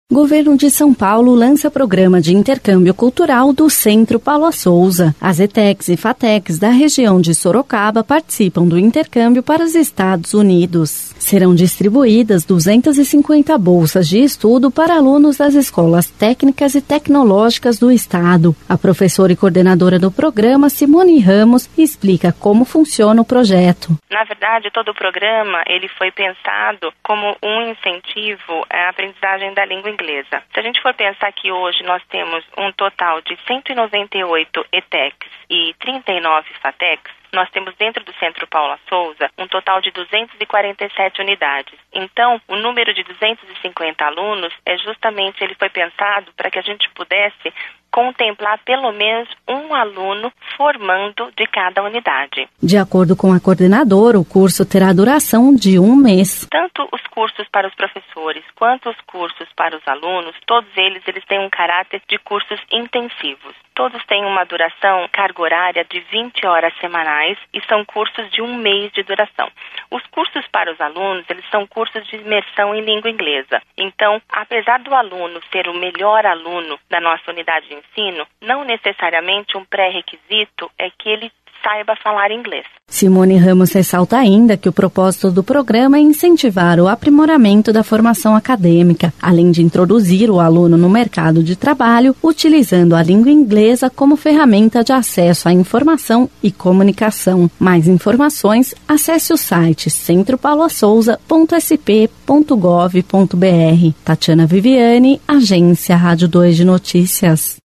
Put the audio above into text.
Governo de São Paulo lança programa de intercâmbio cultural do Centro Paula Souza. As ETECs e FATECs da região de Sorocaba participam do intercâmbio para os Estados Unidos. Serão distribuídas 250 bolsas de estudo para alunos das escolas técnicas e tecnológicas do estado. A professora e coordenadora do programa, Simone Ramos, explica como funciona o projeto. Na verdade, todo o programa ele foi pensado como um incentivo à aprendizagem da língua inglesa. Se a gente for pensar que hoje nós temos um total de 198 ETECs e 39 FATECs, nós temos dentro do Centro Paula Souza um total de 247 unidades. Então, o número de 250 alunos ele foi pensado para que a gente pudesse contemplar pelo menos um aluno formando de cada unidade. De acordo com a coordenadora, o curso terá duração de 1 mês. Tanto os cursos para os professores quanto os cursos para os alunos, todos eles têm um caráter de cursos intensivos. Todos têm uma duração, carga horária de 20 horas semanais e são cursos de 1 mês de duração. Os cursos para os alunos, eles são cursos de imersão em língua inglesa. Então, apesar do aluno ser o melhor aluno da nossa unidade de ensino, não necessariamente um pré-requisito é que ele saiba falar inglês. Simone Ramos ressalta ainda que o propósito do programa é incentivar o aprimoramento da formação acadêmica, além de introduzir o aluno no mercado de trabalho, utilizando a língua inglesa como ferramenta de acesso à informação e comunicação. Mais informações, acesse o site centropaulasouza.sp.gov.br. Tatiana Viviane, Agência Rádio 2 de Notícias.